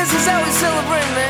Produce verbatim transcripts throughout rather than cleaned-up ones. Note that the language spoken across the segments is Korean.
This is how we celebrate, man.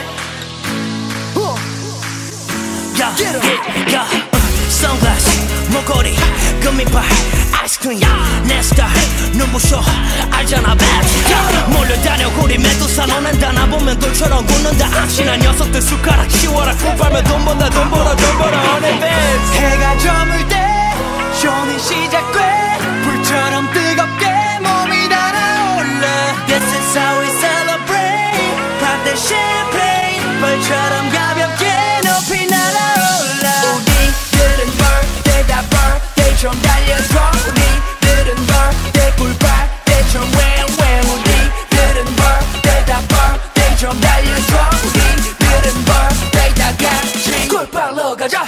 Yeah, yeah, yeah. 선글라스, 목걸이, 금이빨, 아이스크림, 내 스타일, 눈부셔, 알잖아, bad. Yeah, 몰려다녀 고리 메두사 너는 다나 보면 돌처럼 굳는다. 악신한 녀석들 숟가락 치워라. 꿀 빨면 돈 번다, 돈 벌어, 돈 벌어, honey bands. 해가 저물 때 쇼는 시작돼. 불처럼 뜨겁게 몸이 달아올라. This is how we celebrate. Pop the champagne. 벌처럼 가볍게 높이 날아올라. 우리들은 birthday다 birthday 좀 달려줘. 우리들은 birthday 꿀빨대 좀 웽웽. 우리들은 birthday다 birthday 좀 달려줘. 우리들은 birthday 다 같이 꿀빨로 가자.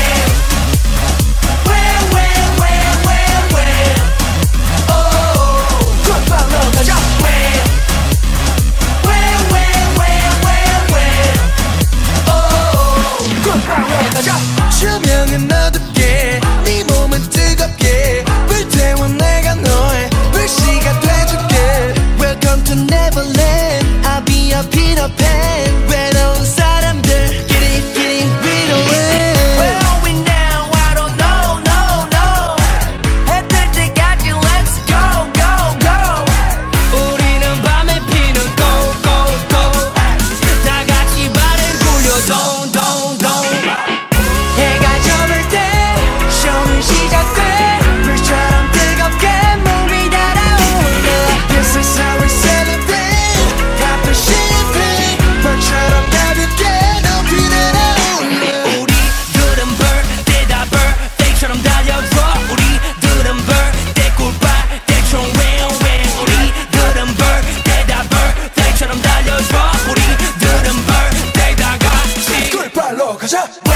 조명은 어둡게 네 몸은 뜨겁게 불태워 내가 너의 불씨가 돼줄게. Welcome to Neverland. I'll be your Peter Pan. 외로운 사람들 Get it, get it, we don't win. We're going down, I don't know, no, no. 해 뜰 때까지 let's go, go, go. 우리는 밤에 피는 go, go, go. 다 같이 발을 굴려 don't, don't, don't. 해가 저물 때 쇼는 시작돼. 불처럼 뜨겁게 몸이 달아올라. This is how we celebrate. Pop the champagne. 벌처럼 가볍게 높이 날아올라. 우리들은 birthday다 birthday처럼 달려줘. 우리들은 birthday 꿀빨대처럼 웽웽. 우리들은 birthday다 birthday처럼 달려줘. 우리들은 birthday 다 같이 꿀빨로 가자.